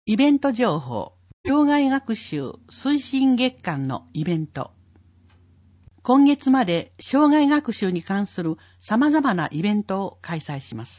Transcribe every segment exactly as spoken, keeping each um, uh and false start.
イベント情報、障害学習推進月間のイベント。今月まで障害学習に関する様々なイベントを開催します。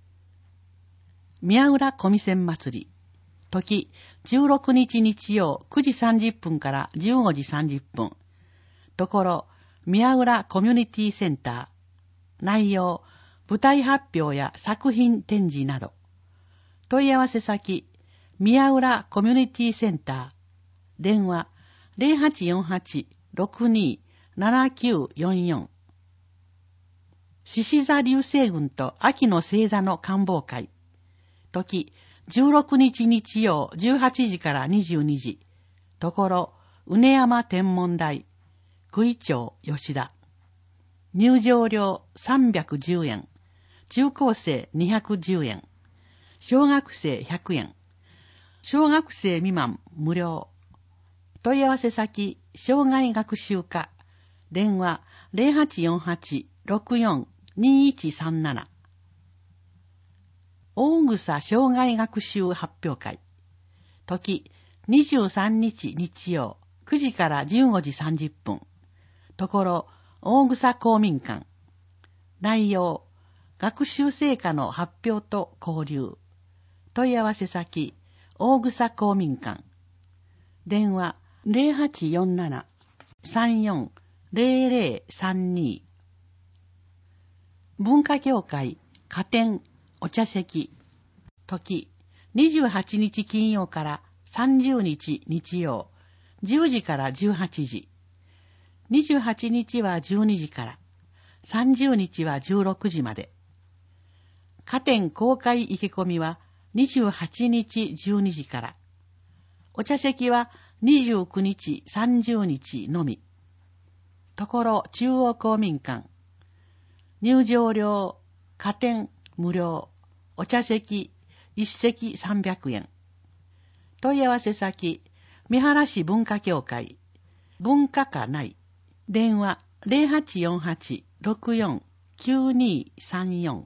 宮浦小見線祭り。時、じゅうろくにち日曜くじさんじゅっぷんからじゅうごじさんじゅっぷん。ところ、宮浦コミュニティセンター。内容、舞台発表や作品展示など。問い合わせ先、宮浦コミュニティセンター。電話、ゼロはちよんはち ろくに ななきゅうよんよん。獅子座流星群と秋の星座の観望会。時、じゅうろくにち日曜じゅうはちじからにじゅうにじ。ところ、うね山天文台。九井町吉田。入場料さんびゃくじゅうえん。中高生にひゃくじゅうえん。小学生ひゃくえん。小学生未満無料。問い合わせ先、障害学習課。電話ゼロはちよんはち ろくよん にいちさんなな。大草障害学習発表会。時、にじゅうさんにち日曜くじからじゅうごじさんじゅっぷん。ところ、大草公民館。内容、学習成果の発表と交流。問い合わせ先、大草公民館。電話ゼロはちよんなな さんよん ゼロゼロさんに。文化協会加点お茶席。時、にじゅうはちにち金曜からさんじゅうにち日曜、じゅうじからじゅうはちじ。にじゅうはちにちはじゅうにじから、さんじゅうにちはじゅうろくじまで。加点公開受け込みはにじゅうはちにちじゅうにじから。お茶席はにじゅうくにちさんじゅうにちのみ。ところ中央公民館。入場料、加点無料。お茶席一席さんびゃくえん。問い合わせ先、三原市文化協会。文化課内。電話ゼロはちよんはち ろくよん きゅうにさんよん。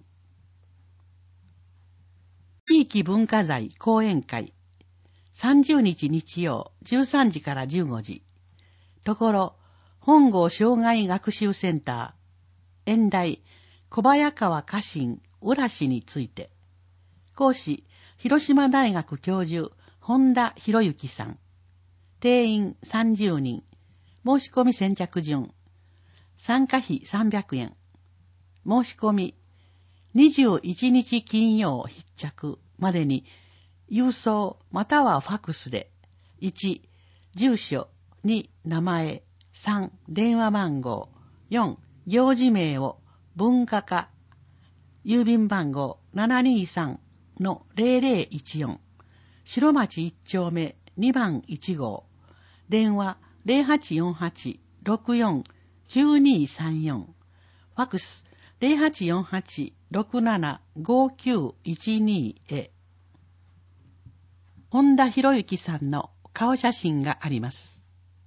地域文化財講演会。さんじゅうにち日曜じゅうさんじからじゅうごじ。ところ、本郷障害学習センター。演題、小早川家臣浦氏について。講師、広島大学教授、本田博之さん。定員さんじゅうにん。申し込み先着順。参加費さんびゃくえん。申し込み、にじゅういちにち金曜必着までに、郵送またはファクスで、いち、住所、に、名前、さん、電話番号、よん、行事名を文化課、郵便番号 ななにさんのゼロゼロいちよん、白町いち丁目にばんいち号、電話ゼロはちよんはち ろくよん きゅうにさんよん、ファクスゼロはちよんはち ろくなな ごきゅういちに へ。本田博之さんの顔写真があります。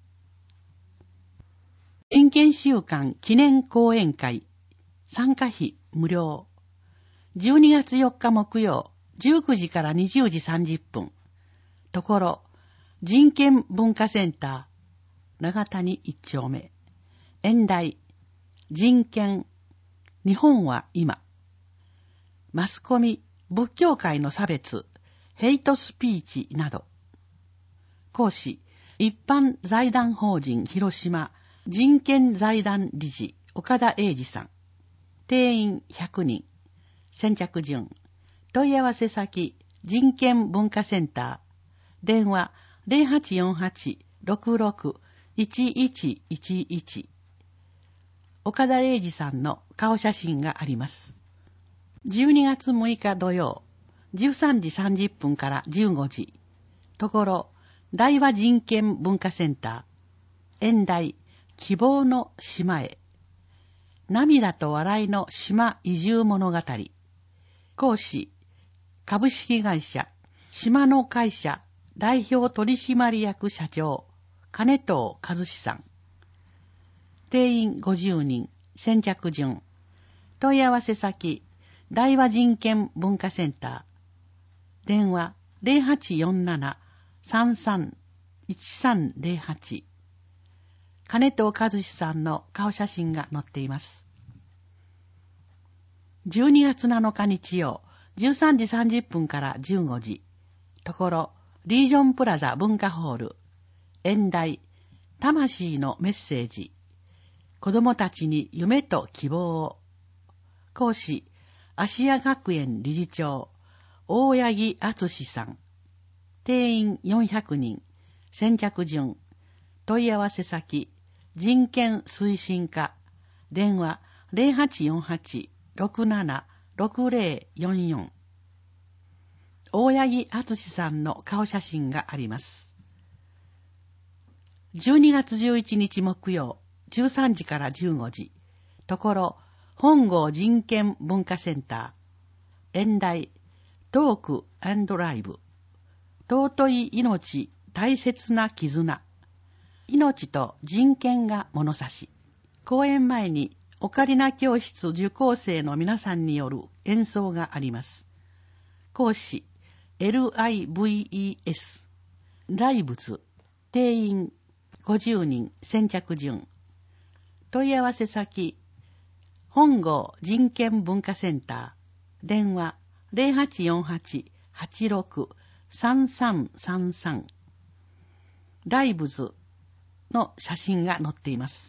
人権週間記念講演会。参加費無料。じゅうにがつよっか木曜、じゅうくじからにじゅうじさんじゅっぷん。ところ、人権文化センター、長谷いち丁目。演題、人権、日本は今。マスコミ、仏教界の差別、ヘイトスピーチなど。講師、一般財団法人広島人権財団理事岡田英二さん。定員ひゃくにん。先着順。問い合わせ先、人権文化センター。電話ゼロはちよんはち ろくろく いちいちいちいち。岡田英二さんの顔写真があります。じゅうにがつむいか土曜、じゅうさんじさんじゅっぷんからじゅうごじ。ところ、大和人権文化センター。演題、希望の島へ。涙と笑いの島移住物語。講師、株式会社、島の会社代表取締役社長、金藤和志さん。定員ごじゅうにん、先着順。問い合わせ先、大和人権文化センター。電話ゼロはちよんなな さんさん いちさんゼロはち。金藤和志さんの顔写真が載っています。じゅうにがつなのか日曜、じゅうさんじさんじゅっぷんからじゅうごじ。ところ、リージョンプラザ文化ホール。演題、魂のメッセージ。子供たちに夢と希望を。講師、芦屋学園理事長、大八木敦さん。定員よんひゃくにん。先着順。問い合わせ先、人権推進課。電話ゼロはちよんはち ろくなな ろくゼロよんよん。大八木敦さんの顔写真があります。じゅうにがつじゅういちにち木曜、じゅうさんじからじゅうごじ。ところ、本郷人権文化センター。演題、トーク&ライブ。尊い命、大切な絆。命と人権が物差し。講演前にオカリナ教室受講生の皆さんによる演奏があります。講師、エルアイブイイーエス。来仏、定員ごじゅうにん、先着順。問い合わせ先、本郷人権文化センター。電話ゼロはちよんはち はちろく さんさんさんさん。ライブズの写真が載っています。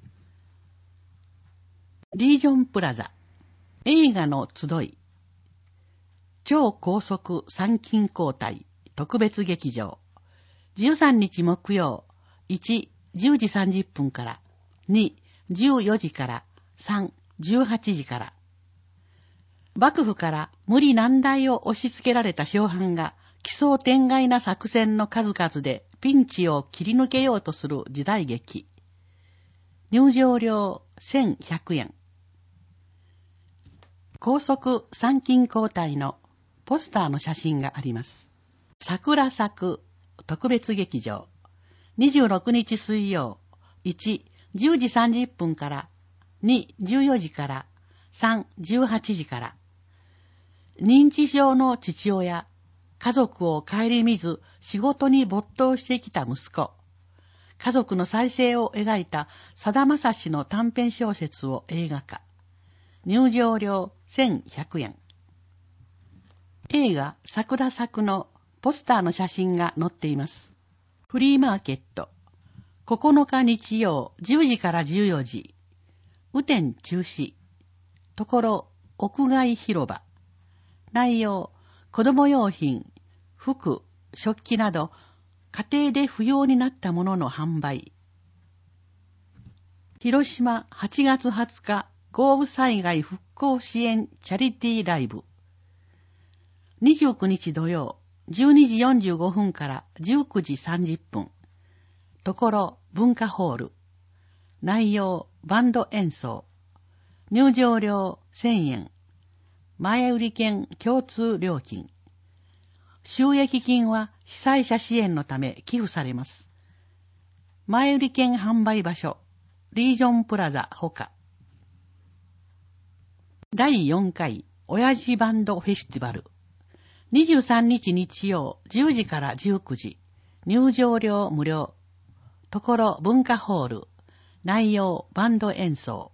リージョンプラザ映画の集い超高速参勤交代特別劇場じゅうさんにち木曜いち、じゅうじさんじゅっぷんからに、じゅうよじからさん、じゅうはちじから幕府から無理難題を押し付けられた将藩が奇想天外な作戦の数々でピンチを切り抜けようとする時代劇。入場料せんひゃくえん。高速参勤交代のポスターの写真があります。桜咲く特別劇場。にじゅうろくにち水曜。いち、じゅうじさんじゅっぷんからに、じゅうよじからさん、じゅうはちじから認知症の父親、家族を顧みず仕事に没頭してきた息子、家族の再生を描いたさだまさしの短編小説を映画化。入場料せんひゃくえん。映画桜咲くのポスターの写真が載っています。フリーマーケット。ここのか日曜じゅうじからじゅうよじ。雨天中止。ところ屋外広場。内容、子供用品、服、食器など家庭で不要になったものの販売。広島はちがつはつか豪雨災害復興支援チャリティーライブ。にじゅうくにち土曜じゅうにじよんじゅうごふんからじゅうくじさんじゅっぷん。ところ文化ホール。内容バンド演奏。入場料せんえん。前売り券共通料金。収益金は被災者支援のため寄付されます。前売り券販売場所、リージョンプラザほか。だいよんかい親父バンドフェスティバル。にじゅうさんにち日曜じゅうじからじゅうくじ。入場料無料。ところ文化ホール。内容バンド演奏。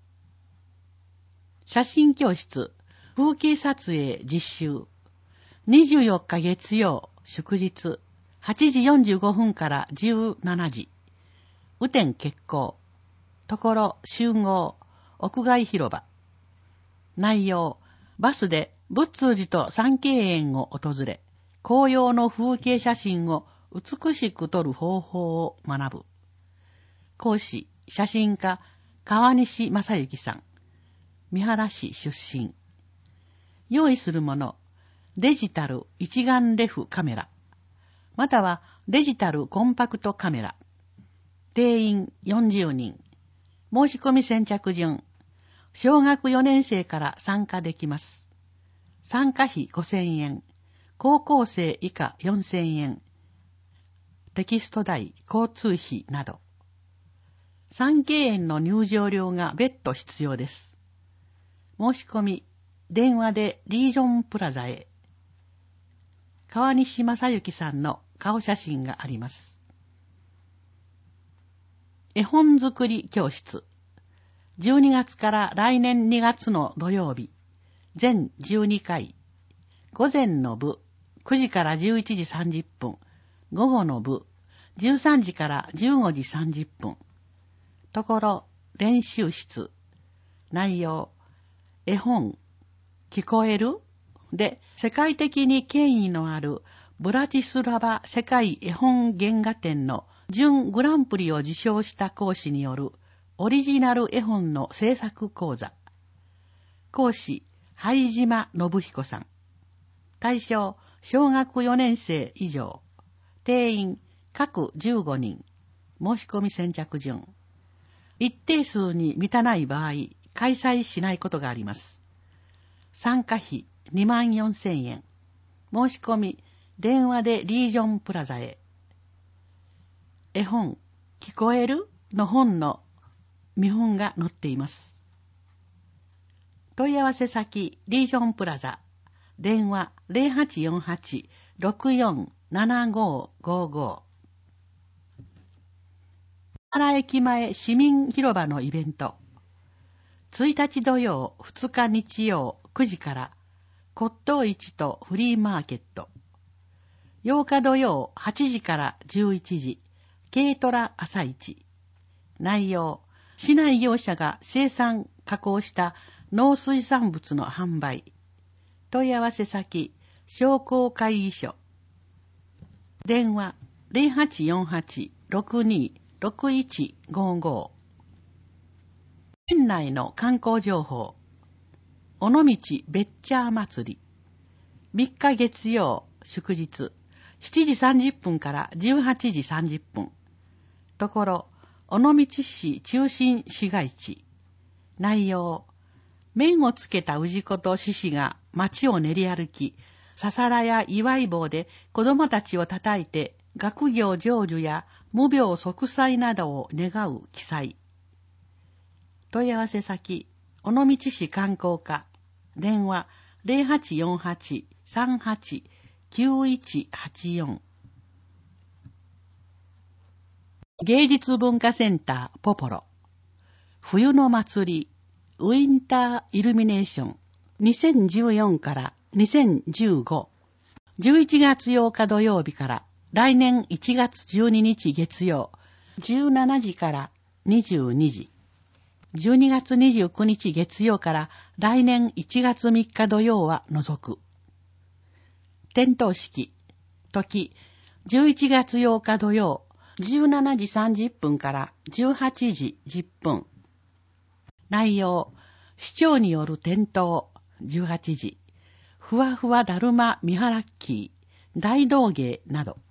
写真教室。風景撮影実習。にじゅうよっか月曜祝日はちじよんじゅうごふんからじゅうしちじ。雨天決行。ところ集合屋外広場。内容バスで仏通寺と三景園を訪れ紅葉の風景写真を美しく撮る方法を学ぶ。講師写真家川西正幸さん。三原市出身。用意するものデジタル一眼レフカメラまたはデジタルコンパクトカメラ。定員よんじゅうにん。申し込み先着順。小学よねん生から参加できます。参加費ごせんえん。高校生以下よんせんえん。テキスト代、交通費など。三景園の入場料が別途必要です。申し込み、電話でリージョンプラザへ。 川西正幸さんの顔写真があります。絵本作り教室。じゅうにがつから来年にがつの土曜日、全じゅうにかい。午前の部、くじからじゅういちじさんじゅっぷん。午後の部、じゅうさんじからじゅうごじさんじゅっぷん。ところ、練習室。内容、絵本、聞こえる？で、世界的に権威のあるブラティスラバ世界絵本原画展の準グランプリを受賞した講師によるオリジナル絵本の制作講座。講師、灰島信彦さん。対象、小学よねん生以上。定員、各じゅうごにん。申し込み先着順。一定数に満たない場合、開催しないことがあります。参加費にまんよんせんえん。申し込み、電話でリージョンプラザへ。絵本、聞こえる？の本の見本が載っています。問い合わせ先、リージョンプラザ。電話 ゼロはちよんはち ろくよん ななごごご。原駅前市民広場のイベント。ついたち土曜、ふつか日曜くじから骨董市とフリーマーケット。ようか土曜はちじからじゅういちじ、軽トラ朝市。内容、市内業者が生産、加工した農水産物の販売。問い合わせ先、商工会議所。電話ゼロはちよんはち ろくに ろくいちごご。県内の観光情報。尾道ベッチャー祭り。みっか月曜、祝日。しちじさんじゅっぷんからじゅうはちじさんじゅっぷん。ところ、尾道市中心市街地。内容、面をつけた氏子と獅子が街を練り歩き、ささらや祝い棒で子供たちを叩いて学業成就や無病息災などを願う記載。問い合わせ先、尾道市観光課。電話ゼロはちよんはち さんはち きゅういちはちよん。芸術文化センターポポロ。冬の祭りウィンターイルミネーションにせんじゅうよんからにせんじゅうご。じゅういちがつようか土曜日から来年いちがつじゅうににち月曜じゅうしちじからにじゅうにじ。じゅうにがつにじゅうくにち月曜から来年いちがつみっか土曜は除く。点灯式。時、じゅういちがつようか土曜、じゅうしちじさんじゅっぷんからじゅうはちじじゅっぷん。内容、市長による点灯、じゅうはちじ。ふわふわだるま見払き、大道芸など。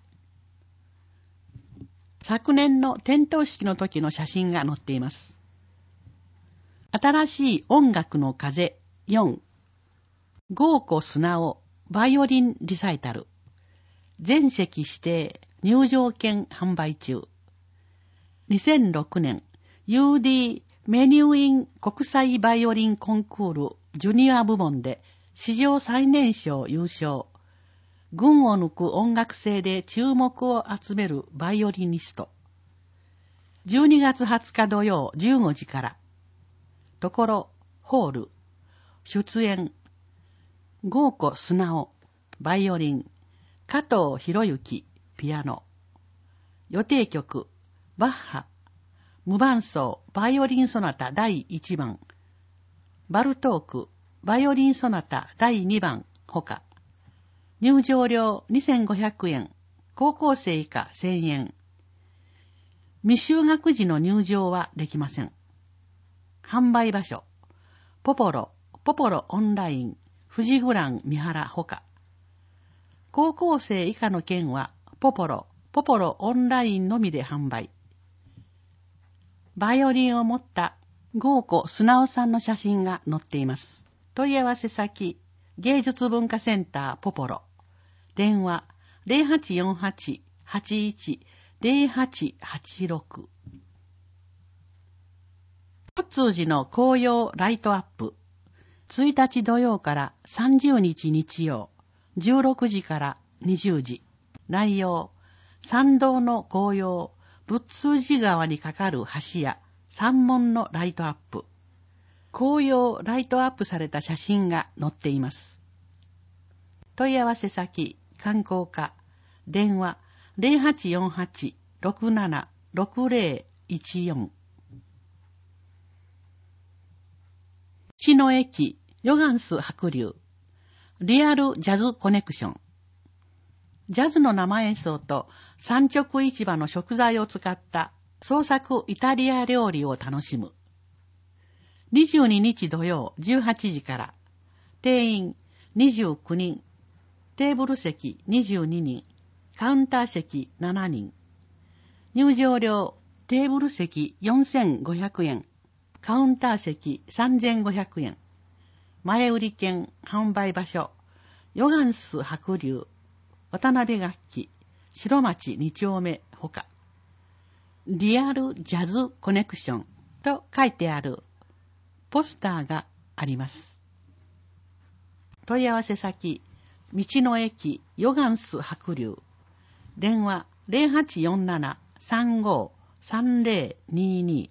昨年の点灯式の時の写真が載っています。新しい音楽の風よん。豪子砂尾バイオリンリサイタル。全席指定入場券販売中。にせんろくねん ユーディー メニューイン国際バイオリンコンクールジュニア部門で史上最年少優勝。群を抜く音楽性で注目を集めるバイオリニスト。じゅうにがつはつか土曜じゅうごじから。ところ、ホール。出演。豪子砂尾、バイオリン。加藤博之、ピアノ。予定曲、バッハ。無伴奏、バイオリンソナタだいいちばん。バルトーク、バイオリンソナタだいにばん、ほか。入場料にせんごひゃくえん。高校生以下せんえん。未就学時の入場はできません。販売場所、ポポロ、ポポロオンライン、富士グラン三原ほか。高校生以下の券は、ポポロ、ポポロオンラインのみで販売。バイオリンを持った豪子砂尾さんの写真が載っています。問い合わせ先、芸術文化センターポポロ。電話ゼロはちよんはち はちいち ゼロはちはちろく。交通時の紅葉ライトアップ。ついたち土曜からさんじゅうにち日曜、じゅうろくじからにじゅうじ。内容、参道の紅葉、仏通寺川に架かる橋や山門のライトアップ。紅葉ライトアップされた写真が載っています。問い合わせ先、観光課、電話 ゼロはちよんはち ろくなな ろくゼロいちよん。道の駅ヨガンス白龍リアルジャズコネクション。ジャズの生演奏と産直市場の食材を使った創作イタリア料理を楽しむ。にじゅうににち土曜じゅうはちじから。定員にじゅうきゅうにん。テーブル席にじゅうににん。カウンター席しちにん。入場料、テーブル席よんせんごひゃくえん。カウンター席さんぜんごひゃくえん。前売り券、販売場所、ヨガンス白龍、渡辺楽器、白町に丁目ほか。リアルジャズコネクションと書いてあるポスターがあります。問い合わせ先、道の駅ヨガンス白龍。電話 ゼロはちよんなな さんご さんゼロにに。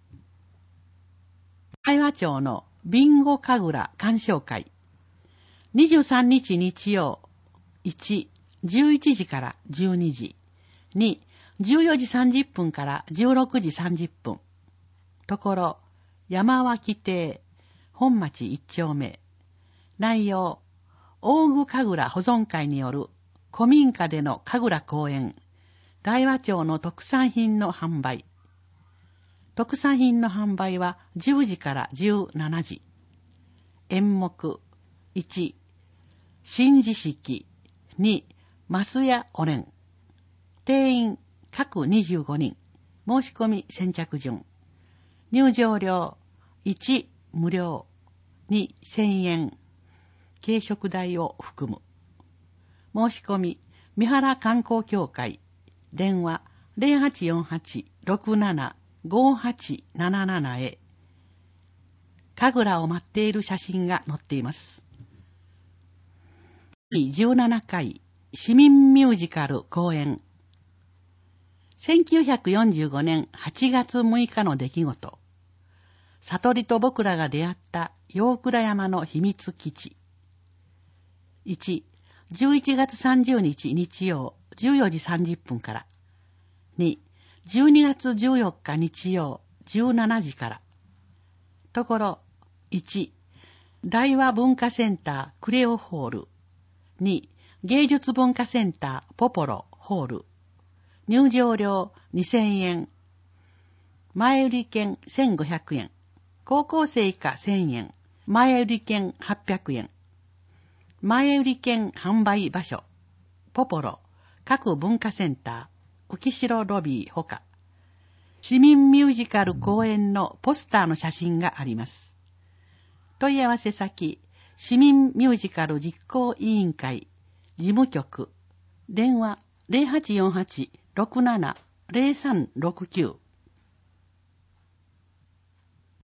会話町のビンゴ神楽鑑賞会。にじゅうさんにち日曜。いち、じゅういちじからじゅうにじ。に、じゅうよじさんじゅっぷんからじゅうろくじさんじゅっぷん。ところ、山脇邸、本町一丁目。内容、大具神楽保存会による古民家での神楽公演。大和町の特産品の販売。特産品の販売はじゅうじからじゅうしちじ。演目いち、神事式に、マスやおれん。定員各にじゅうごにん。申し込み先着順。入場料いち、無料。に、せんえん。軽食代を含む。申し込み、三原観光協会。電話ゼロはちよんはち ろくなな ごはちななな へ。神楽を待っている写真が載っています。じゅうななかい市民ミュージカル公演。せんきゅうひゃくよんじゅうごねんはちがつむいかの出来事。悟りと僕らが出会った陽倉山の秘密基地。いち、じゅういちがつさんじゅうにち日曜じゅうよじさんじゅっぷんから。に、じゅうにがつじゅうよっか日曜じゅうしちじから。ところ、いち、大和文化センタークレオホール。に、芸術文化センターポポロホール。入場料にせんえん。前売り券せんごひゃくえん。高校生以下せんえん。前売り券はっぴゃくえん。前売り券販売場所。ポポロ、各文化センター、浮城ロビーほか。市民ミュージカル公演のポスターの写真があります。問い合わせ先、市民ミュージカル実行委員会、事務局、電話ゼロはちよんはち ろくなな ゼロさんろくきゅう。